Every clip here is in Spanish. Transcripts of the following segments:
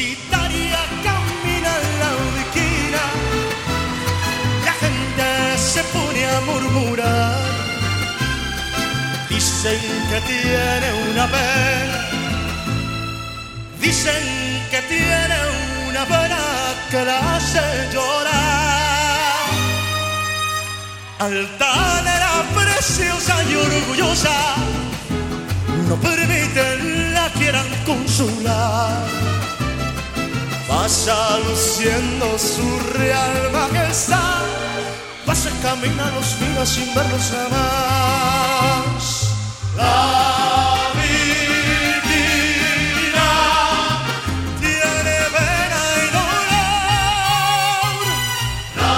solitaria camina en la esquina, la gente se pone a murmurar, dicen que tiene una pena, dicen que tiene una pena que la hace llorar. Altanera, preciosa y orgullosa, no permiten la quieran consolar. Pasa luciendo su real majestad, pasa, camina, los mira sin verlos jamás. La divina tiene pena y dolor. La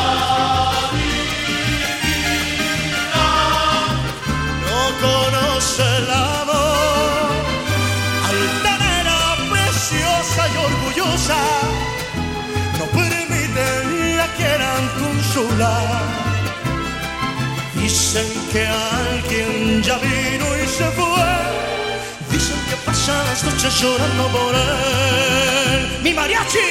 divina no conoce el amor. Altanera, preciosa y orgullosa, no permiten la quieran consolar. Dicen que alguien ya vino y se fue, dicen que pasan las noches llorando por él. ¡Mi mariachi!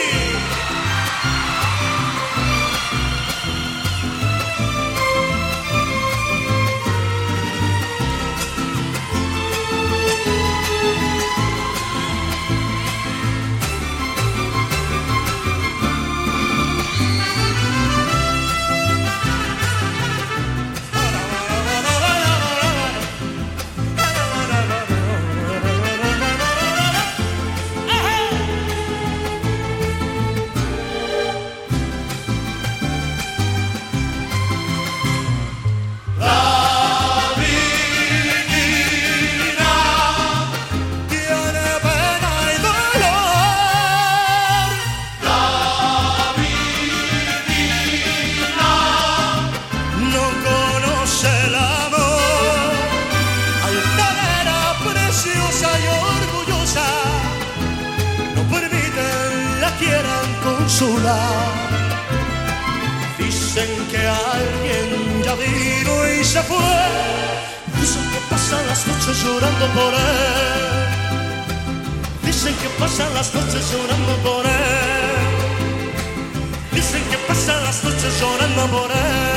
Dicen que alguien ya vino y se fue, dicen que pasan las noches llorando por él, dicen que pasan las noches llorando por él, dicen que pasan las noches llorando por él.